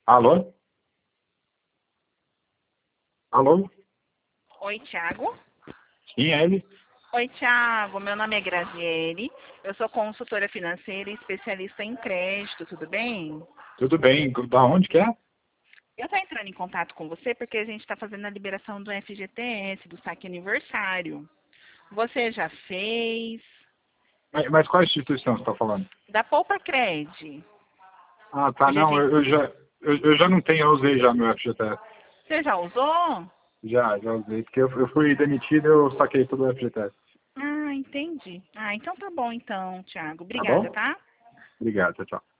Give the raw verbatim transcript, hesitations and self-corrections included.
Alô? Alô? Oi, Thiago. Sim, é ele? Oi, Thiago. Meu nome é Graziele. Eu sou consultora financeira e especialista em crédito, tudo bem? Tudo bem. Da onde que é? Eu estou entrando em contato com você porque a gente está fazendo a liberação do F G T S, do saque aniversário. Você já fez? Mas, mas qual instituição você está falando? Da Poupa Cred. Ah, tá. Eu já Não, vi- eu, eu já, eu, eu já não tenho, eu usei já meu F G T S. Você já usou? Já, já usei. Porque eu, eu fui demitido e eu saquei todo o F G T S. Ah, entendi. Ah, então tá bom então, Thiago. Tá Obrigada, bom? tá? Obrigado, tchau, tchau.